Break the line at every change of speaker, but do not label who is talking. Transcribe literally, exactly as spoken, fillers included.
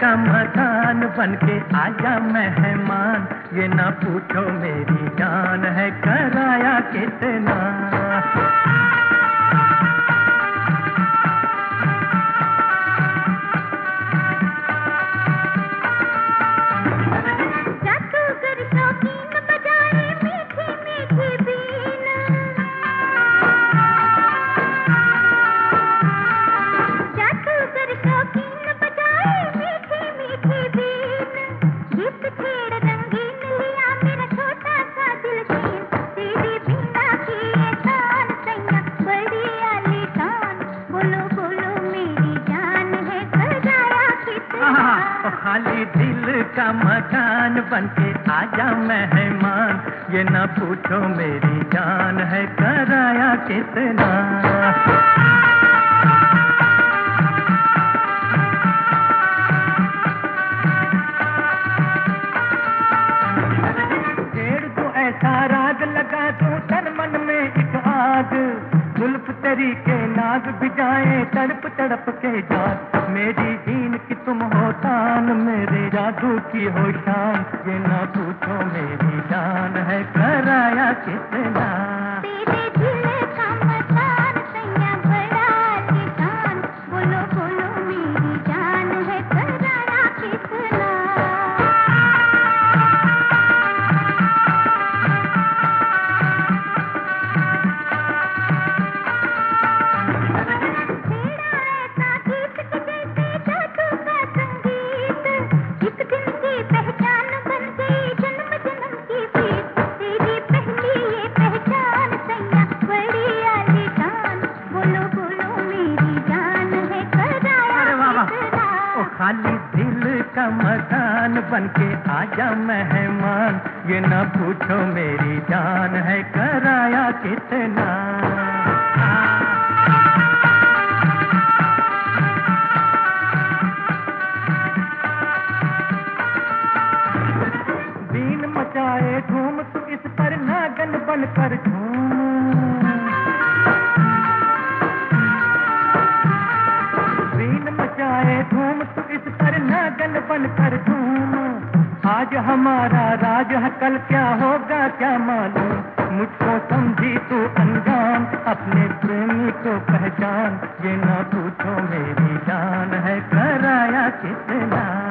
का मकान बनके आजा मेहमान, ये ना पूछो मेरी जान है कराया कितना। खाली दिल का मकान बनके आजा मेहमान, ये ना पूछो मेरी जान है कराया कितना। छेड़ को ऐसा राग लगा दूं तन मन में एक आग, जुल्फ तेरी के नाग भिजाए तड़प तड़प के जाग। मेरी दीन की तुम हो तान, मेरे जादू की हो शान, ये ना पूछो मेरी जान है कराया कितना।
तेरे दिल का मकान सैया बड़ा आलीशान, बोलो बोलो मेरी जान है कराया कितना।
खाली दिल का मकान बनके आजा मेहमान, ये ना पूछो मेरी जान है कराया कितना। बीन मचाए धूम तू इस पर नागन बनकर झूम, बीन मचाए धूम तू इस पर नागन बनकर झूम। आज हमारा राज है कल क्या होगा क्या मालूम, मुझको समझी तू अनजान अपने प्रेमी को पहचान, ये ना पूछो मेरी जान है कराया कितना।